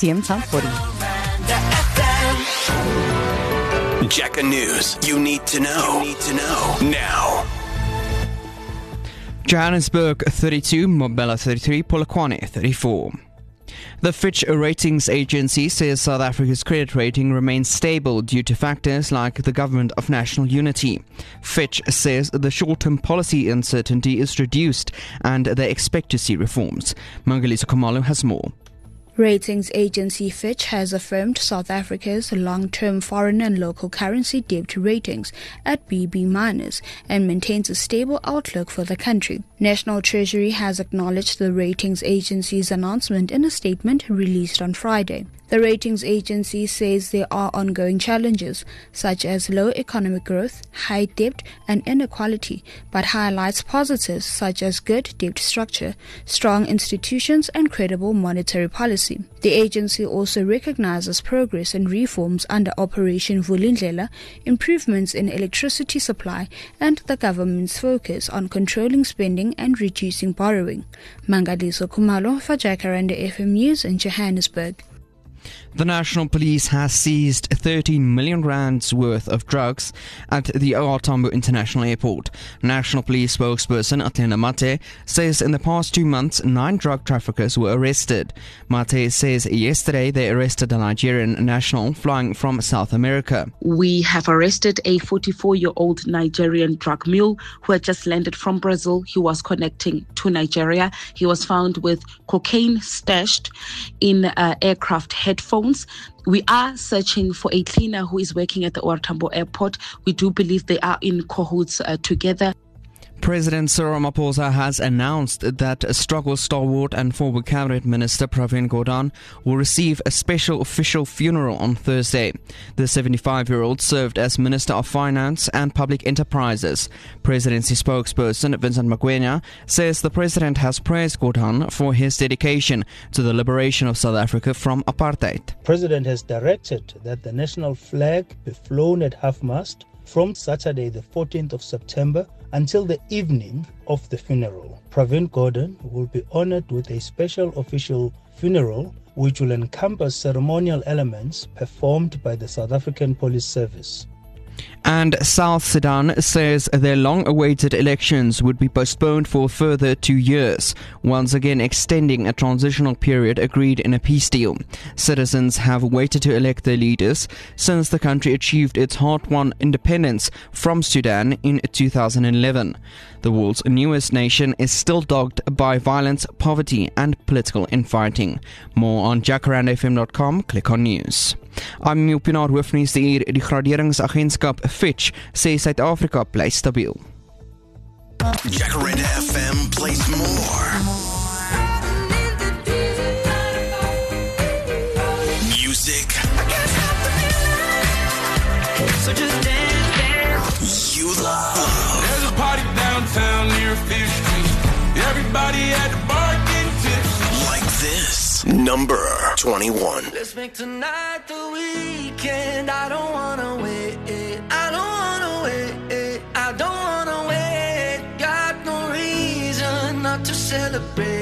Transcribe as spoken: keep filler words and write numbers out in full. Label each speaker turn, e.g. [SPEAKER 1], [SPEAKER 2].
[SPEAKER 1] C M Top forty.
[SPEAKER 2] Jacker News. You need to know. You need to know now.
[SPEAKER 3] Johannesburg thirty-two, Mobella thirty-three, Polokwane thirty-four. The Fitch Ratings Agency says South Africa's credit rating remains stable due to factors like the Government of National Unity. Fitch says the short-term policy uncertainty is reduced and they expect to see reforms. Mangaliso Khumalo has more.
[SPEAKER 4] Ratings agency Fitch has affirmed South Africa's long-term foreign and local currency debt ratings at B B minus and maintains a stable outlook for the country. National Treasury has acknowledged the ratings agency's announcement in a statement released on Friday. The ratings agency says there are ongoing challenges, such as low economic growth, high debt and inequality, but highlights positives such as good debt structure, strong institutions and credible monetary policy. The agency also recognizes progress and reforms under Operation Vulindlela, improvements in electricity supply and the government's focus on controlling spending and reducing borrowing. Mangaliso Khumalo for Jacaranda F M News in Johannesburg.
[SPEAKER 3] The National Police has seized thirteen million rands worth of drugs at the O R Tambo International Airport. National Police spokesperson Atena Mate says in the past two months, nine drug traffickers were arrested. Mate says yesterday they arrested a Nigerian national flying from South America.
[SPEAKER 5] We have arrested a forty-four-year-old Nigerian drug mule who had just landed from Brazil. He was connecting to Nigeria. He was found with cocaine stashed in uh, aircraft headphones. We are searching for a cleaner who is working at the O R Tambo Airport. We do believe they are in cahoots uh, together.
[SPEAKER 3] President Cyril Ramaphosa has announced that a struggle stalwart and former cabinet minister Pravin Gordhan will receive a special official funeral on Thursday. The seventy-five-year-old served as Minister of Finance and Public Enterprises. Presidency spokesperson Vincent Magwenya says the president has praised Gordhan for his dedication to the liberation of South Africa from apartheid.
[SPEAKER 6] The president has directed that the national flag be flown at half-mast from Saturday the fourteenth of September until the evening of the funeral. Pravin Gordhan will be honored with a special official funeral which will encompass ceremonial elements performed by the South African Police Service.
[SPEAKER 3] And South Sudan says their long-awaited elections would be postponed for a further two years, once again extending a transitional period agreed in a peace deal. Citizens have waited to elect their leaders since the country achieved its hard-won independence from Sudan in two thousand eleven. The world's newest nation is still dogged by violence, poverty and political infighting. More on jacaranda f m dot com, click on news. I'm Mupinaar hoofnuus die die graderingsagentskap Fitch sê Suid-Afrika bly stabiel.
[SPEAKER 2] Jacaranda F M plays more. Music. So just dance, dance. You love.
[SPEAKER 7] There's a party downtown near Fifth Street. Everybody at the bar getting tips.
[SPEAKER 2] Like this. Number twenty-one.
[SPEAKER 8] Let's make tonight the weekend. I don't wanna wait. I don't wanna wait. I don't wanna wait. Got no reason not to celebrate.